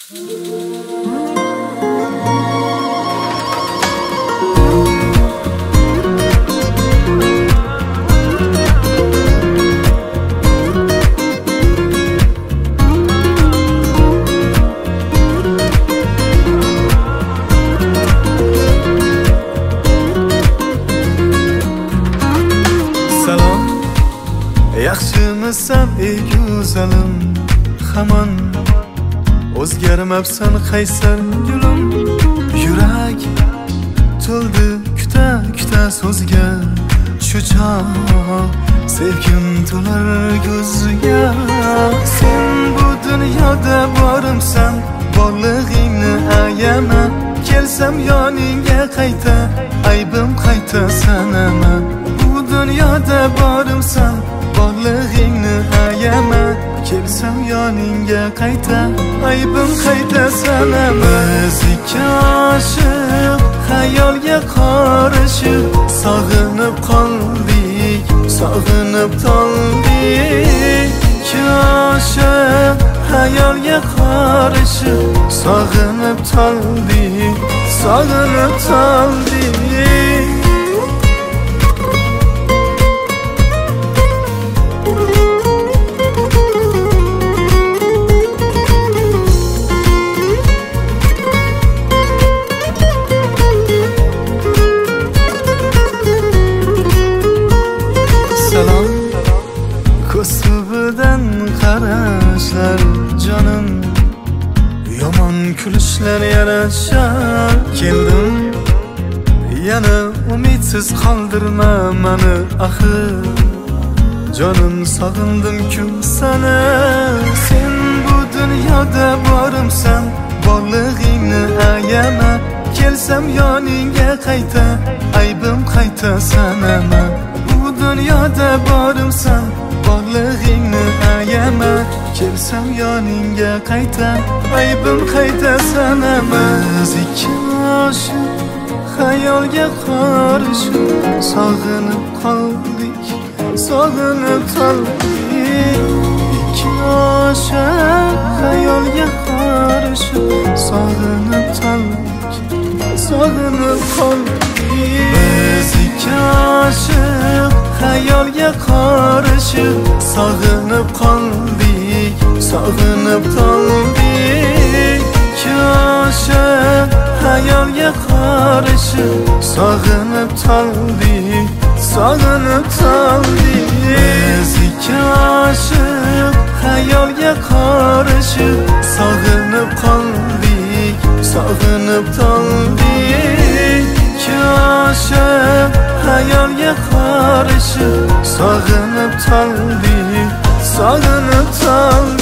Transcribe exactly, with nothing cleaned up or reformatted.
Yaxshimisan ey go'zalim, hamon o'zgarmabsan qaysar gulim. Yurak to'ldi kuta kuta so'zga, shu chog' sevgim to'lar ko'zga. Sen bu dunyoda borimsan, borlig'ingni ayama. Kelsam yoningga qayta, aybim qayta sanama. Bu dunyoda borimsan, borlig'ingni ayama. Kelsam yoningga qayta, aybim qayta sanama. Biz ikki oshiq xayolga qorishib, sog'inib qoldik, sog'inib toldik. Ikki oshiq xayolga qorishib, sog'inib toldik, sog'inib toldik. Ko'subidan qarashlar jonim, yomon kulishlar yarashar. Keldim yana umidsiz qoldirma mani axir, jonim sog'indim-ku sana. Sen bu dunyoda borimsan, borlig'ingni ayama. Kelsam yoningga qayta, aybim qayta sanama. Bu dunyoda borimsan, borlig'ingni ayama. Kelsam yoningga qayta, aybim qayta sanama. Biz ikki oshiq xayolga qorishib, sog'inib qoldik, sog'inib toldik. Ikki oshiq xayolga qorishib, sog'inib toldik, sog'inib qoldik. Biz ikki oshiq xayolga qorishib, sog'inib qoldik, sog'inib toldik. Ikki oshiq xayolga qorishib, sog'inib toldik, sog'inib toldik. Biz ikki oshiq xayolga qorishib, sog'inib qoldik, sog'inib toldik. Ikki oshiq xayolga qorishib, sog'inib toldik, sog'inib toldik.